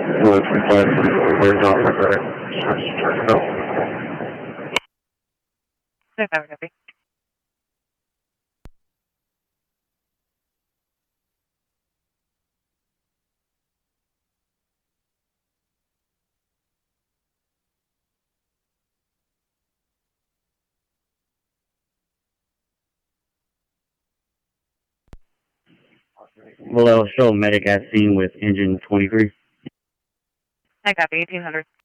Well, it's required for where's off of that. Check it out. Copy. Well, I'll show medic at scene with engine 23. Copy, 1800.